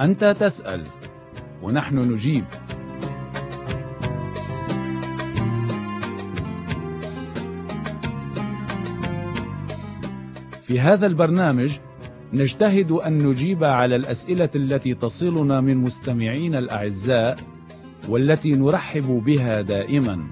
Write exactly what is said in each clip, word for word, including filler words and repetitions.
أنت تسأل ونحن نجيب. في هذا البرنامج نجتهد أن نجيب على الأسئلة التي تصلنا من مستمعين الأعزاء والتي نرحب بها دائما.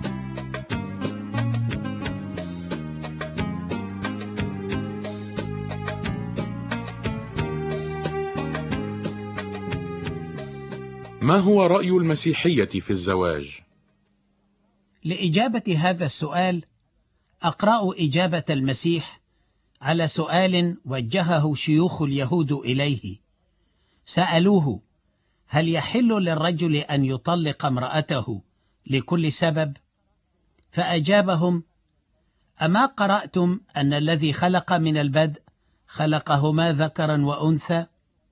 ما هو رأي المسيحية في الزواج؟ لإجابة هذا السؤال أقرأ إجابة المسيح على سؤال وجهه شيوخ اليهود إليه. سألوه: هل يحل للرجل أن يطلق امرأته لكل سبب؟ فأجابهم: أما قرأتم أن الذي خلق من البدء خلقهما ذكرا وأنثى؟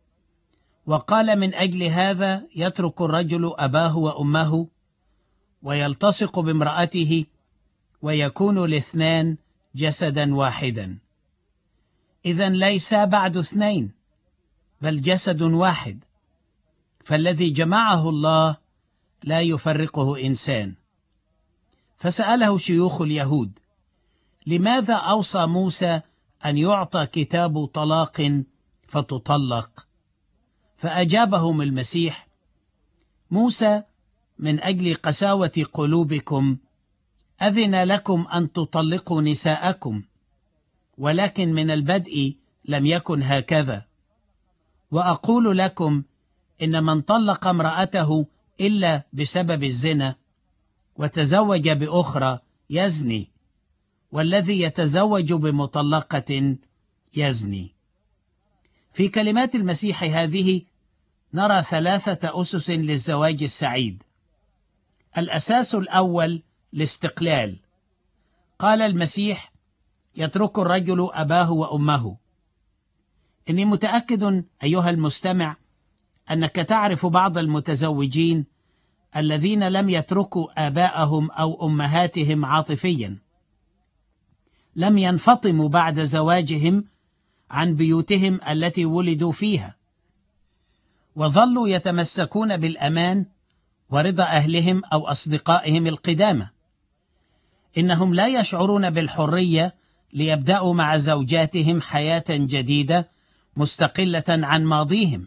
وقال: من أجل هذا يترك الرجل أباه وأمه ويلتصق بامرأته ويكون الاثنان جسدا واحدا. إذن ليس بعد اثنين بل جسد واحد، فالذي جمعه الله لا يفرقه إنسان. فسأله شيوخ اليهود: لماذا أوصى موسى أن يعطى كتاب طلاق فتطلق؟ فأجابهم المسيح: موسى من أجل قساوة قلوبكم أذن لكم أن تطلقوا نساءكم، ولكن من البدء لم يكن هكذا. وأقول لكم إن من طلق امرأته إلا بسبب الزنا وتزوج بأخرى يزني، والذي يتزوج بمطلقة يزني. في كلمات المسيح هذه نرى ثلاثة أسس للزواج السعيد. الأساس الأول الاستقلال. قال المسيح: يترك الرجل أباه وأمه. إني متأكد أيها المستمع أنك تعرف بعض المتزوجين الذين لم يتركوا آباءهم أو أمهاتهم عاطفيا، لم ينفطموا بعد زواجهم عن بيوتهم التي ولدوا فيها، وظلوا يتمسكون بالأمان ورضا أهلهم أو أصدقائهم القدامى. إنهم لا يشعرون بالحرية ليبدأوا مع زوجاتهم حياة جديدة مستقلة عن ماضيهم.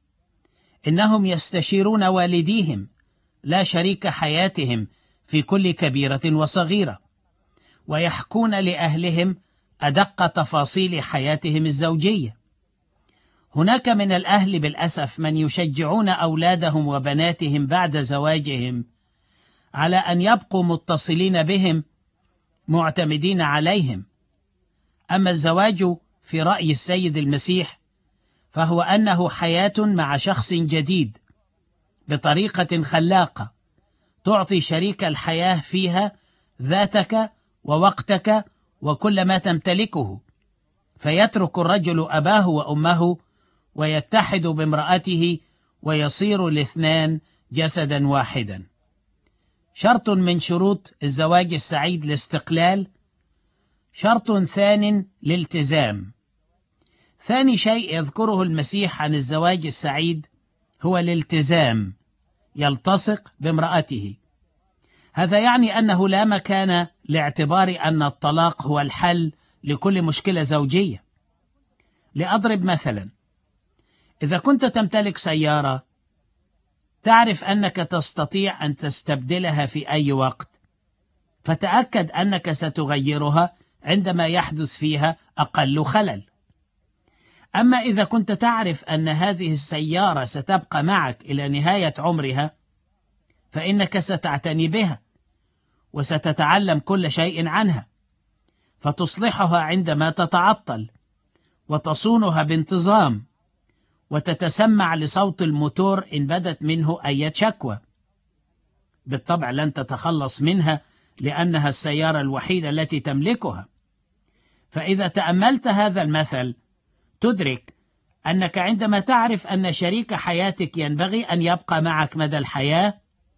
إنهم يستشيرون والديهم لا شريك حياتهم في كل كبيرة وصغيرة، ويحكون لأهلهم أدق تفاصيل حياتهم الزوجية. هناك من الأهل بالأسف من يشجعون أولادهم وبناتهم بعد زواجهم على أن يبقوا متصلين بهم معتمدين عليهم. أما الزواج في رأي السيد المسيح فهو أنه حياة مع شخص جديد بطريقة خلاقة تعطي شريك الحياة فيها ذاتك ووقتك وكل ما تمتلكه، فيترك الرجل أباه وأمه ويتحد بامرأته ويصير الاثنان جسدا واحدا. شرط من شروط الزواج السعيد الاستقلال. شرط ثان الالتزام. ثاني شيء يذكره المسيح عن الزواج السعيد هو الالتزام، يلتصق بامرأته. هذا يعني أنه لا مكان لاعتبار أن الطلاق هو الحل لكل مشكلة زوجية. لأضرب مثلا: إذا كنت تمتلك سيارة تعرف أنك تستطيع أن تستبدلها في أي وقت، فتأكد أنك ستغيرها عندما يحدث فيها أقل خلل. أما إذا كنت تعرف أن هذه السيارة ستبقى معك إلى نهاية عمرها، فإنك ستعتني بها وستتعلم كل شيء عنها، فتصلحها عندما تتعطل، وتصونها بانتظام، وتتسمع لصوت الموتور إن بدت منه أي شكوى. بالطبع لن تتخلص منها لأنها السيارة الوحيدة التي تملكها. فإذا تأملت هذا المثل تدرك أنك عندما تعرف أن شريك حياتك ينبغي أن يبقى معك مدى الحياة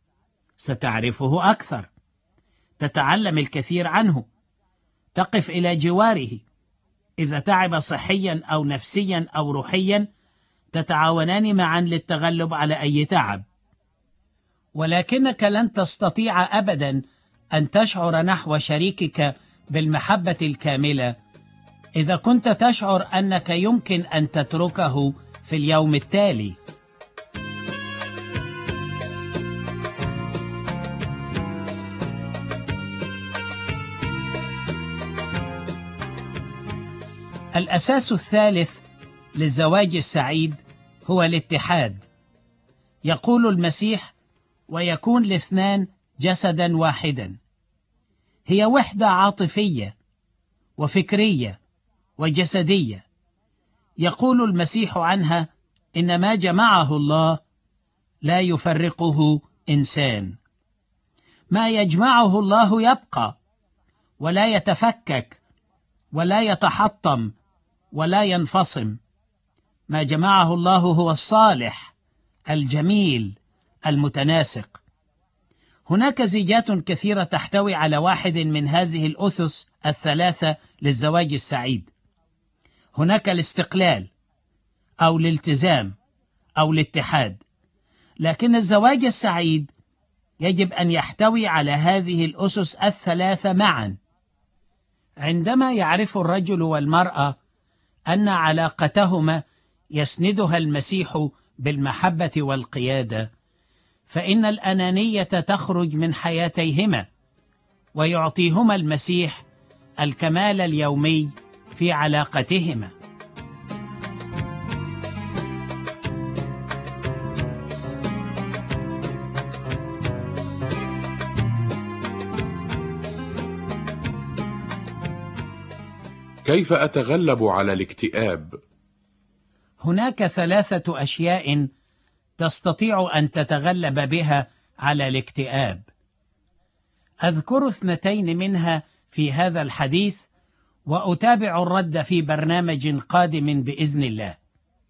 ستعرفه أكثر، تتعلم الكثير عنه، تقف إلى جواره. إذا تعب صحيا أو نفسيا أو روحيا تتعاونان معا للتغلب على أي تعب، ولكنك لن تستطيع أبدا أن تشعر نحو شريكك بالمحبة الكاملة إذا كنت تشعر أنك يمكن أن تتركه في اليوم التالي. الأساس الثالث للزواج السعيد هو الاتحاد. يقول المسيح: ويكون الاثنان جسدا واحدا. هي وحدة عاطفية وفكرية وجسدية. يقول المسيح عنها: إن ما جمعه الله لا يفرقه إنسان. ما يجمعه الله يبقى ولا يتفكك ولا يتحطم ولا ينفصم. ما جمعه الله هو الصالح الجميل المتناسق. هناك زيجات كثيرة تحتوي على واحد من هذه الأسس الثلاثة للزواج السعيد. هناك الاستقلال أو الالتزام أو الاتحاد، لكن الزواج السعيد يجب أن يحتوي على هذه الأسس الثلاثة معا. عندما يعرف الرجل والمرأة أن علاقتهما يسندها المسيح بالمحبة والقيادة، فإن الأنانية تخرج من حياتيهما، ويعطيهما المسيح الكمال اليومي في علاقتهما. كيف أتغلب على الاكتئاب؟ هناك ثلاثة أشياء تستطيع أن تتغلب بها على الاكتئاب. أذكر اثنتين منها في هذا الحديث، وأتابع الرد في برنامج قادم بإذن الله.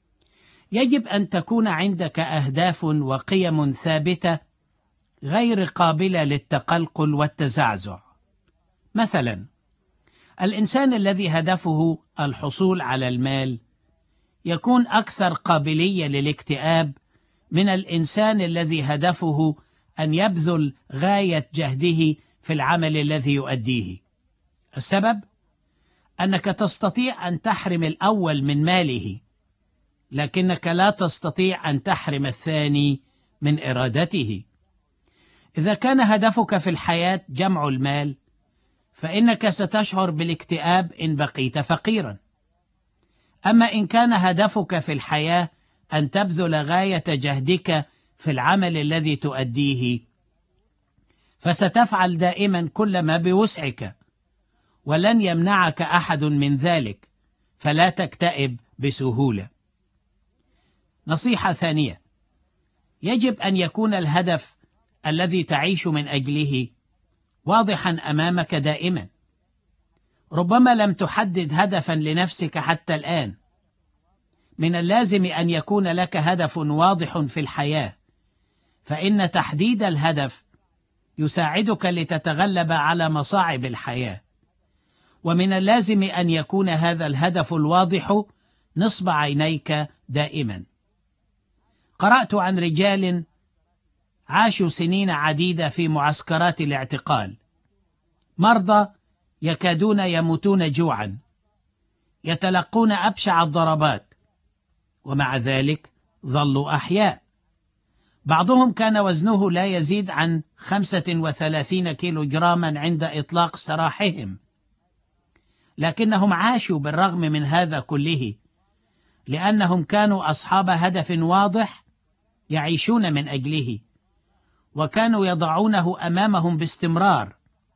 يجب أن تكون عندك أهداف وقيم ثابتة غير قابلة للتقلقل والتزعزع. مثلا، الإنسان الذي هدفه الحصول على المال يكون أكثر قابلية للاكتئاب من الإنسان الذي هدفه أن يبذل غاية جهده في العمل الذي يؤديه. السبب أنك تستطيع أن تحرم الأول من ماله، لكنك لا تستطيع أن تحرم الثاني من إرادته. إذا كان هدفك في الحياة جمع المال، فإنك ستشعر بالاكتئاب إن بقيت فقيرا. أما إن كان هدفك في الحياة أن تبذل غاية جهدك في العمل الذي تؤديه، فستفعل دائما كل ما بوسعك، ولن يمنعك أحد من ذلك، فلا تكتئب بسهولة. نصيحة ثانية: يجب أن يكون الهدف الذي تعيش من أجله واضحا أمامك دائما. ربما لم تحدد هدفا لنفسك حتى الآن. من اللازم أن يكون لك هدف واضح في الحياة، فإن تحديد الهدف يساعدك لتتغلب على مصاعب الحياة. ومن اللازم أن يكون هذا الهدف الواضح نصب عينيك دائما. قرأت عن رجال عاشوا سنين عديدة في معسكرات الاعتقال، مرضى يكادون يموتون جوعا، يتلقون أبشع الضربات، ومع ذلك ظلوا أحياء. بعضهم كان وزنه لا يزيد عن خمسة وثلاثين كيلو جراما عند إطلاق سراحهم، لكنهم عاشوا بالرغم من هذا كله، لأنهم كانوا أصحاب هدف واضح يعيشون من أجله، وكانوا يضعونه أمامهم باستمرار.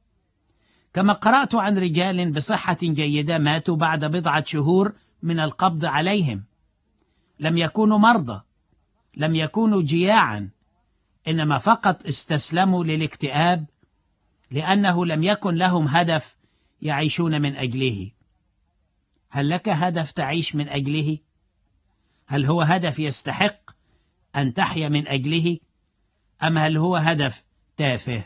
كما قرأت عن رجال بصحة جيدة ماتوا بعد بضعة شهور من القبض عليهم. لم يكونوا مرضى، لم يكونوا جياعا، إنما فقط استسلموا للاكتئاب لأنه لم يكن لهم هدف يعيشون من أجله. هل لك هدف تعيش من أجله؟ هل هو هدف يستحق أن تحيا من أجله؟ أم هل هو هدف تافه؟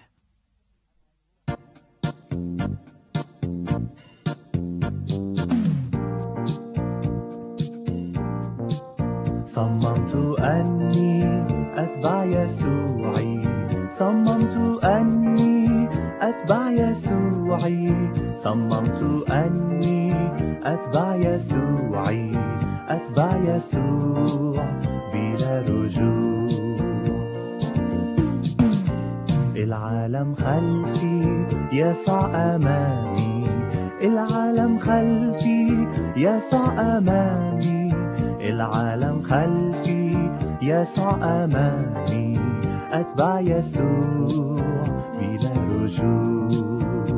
صممت أني أتبع يسوعي صممت أني أتبع يسوعي صممت أني أتبع يسوعي أتبع يسوع بلا رجوع. العالم خلفي يسوع أمامي العالم خلفي يسوع أمامي العالم خلفي يسوع أمامي أتبع يسوع بلا رجوع.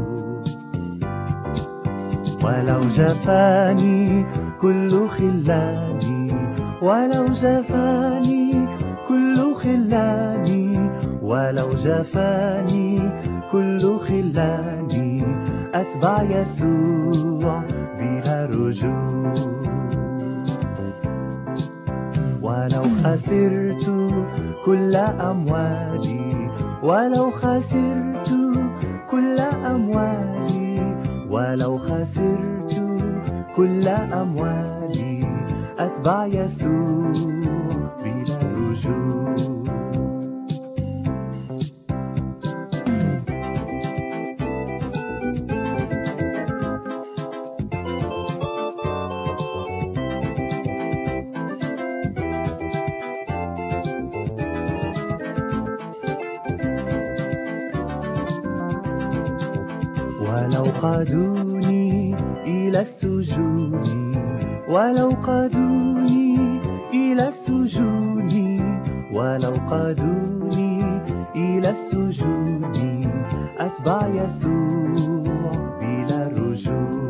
ولو جفاني كل خلاني ولو جفاني كل خلاني ولو جفاني كل خلاني أتبع يسوع بلا رجوع. ولو خسرت كل أموالي ولو خسرت كل أموالي ولو خسرت كل أموالي أتبع يسوع بلا رجوع. ولو قادوني إلى السجون ولو قادوني إلى السجون ولو قادوني إلى السجون أتبع يسوع بلا رجوع.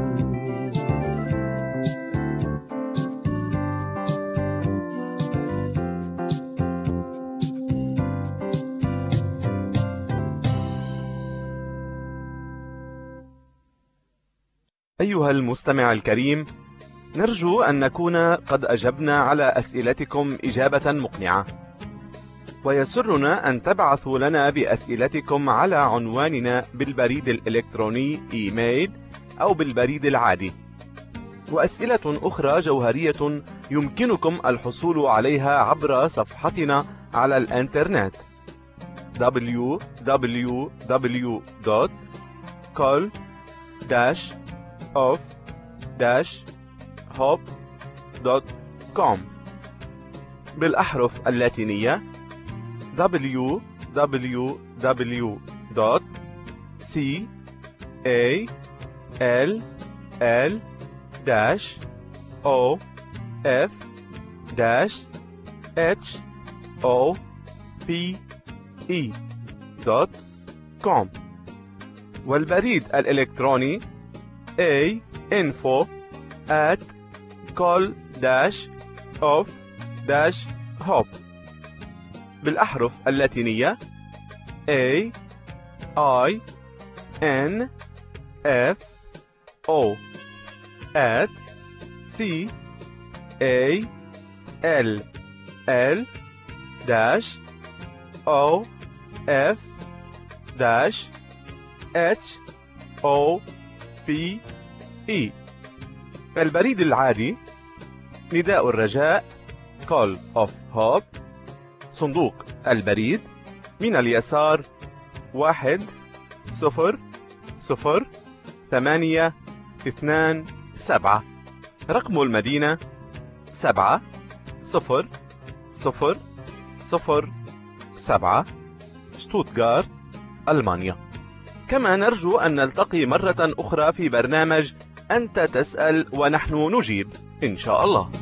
أيها المستمع الكريم، نرجو أن نكون قد أجبنا على أسئلتكم إجابة مقنعة، ويسرنا أن تبعثوا لنا بأسئلتكم على عنواننا بالبريد الإلكتروني إيميل أو بالبريد العادي. وأسئلة أخرى جوهرية يمكنكم الحصول عليها عبر صفحتنا على الإنترنت دبليو دبليو دبليو دوت كول داش اوف داش هوب دوت كوم بالأحرف اللاتينية دبليو دبليو دبليو دوت سي إيه إل إل داش أو إف داش إتش أو بي إي دوت كوم، والبريد الإلكتروني A info at call dash of dash hop بالأحرف اللاتينية A I N F O at C A L L dash O F dash H O P E. البريد العادي نداء الرجاء Call of Hope، صندوق البريد من اليسار واحد صفر صفر ثمانية اثنان سبعة، رقم المدينة سبعة صفر صفر صفر سبعة، شتوتغارت، ألمانيا. كما نرجو أن نلتقي مرة أخرى في برنامج أنت تسأل ونحن نجيب إن شاء الله.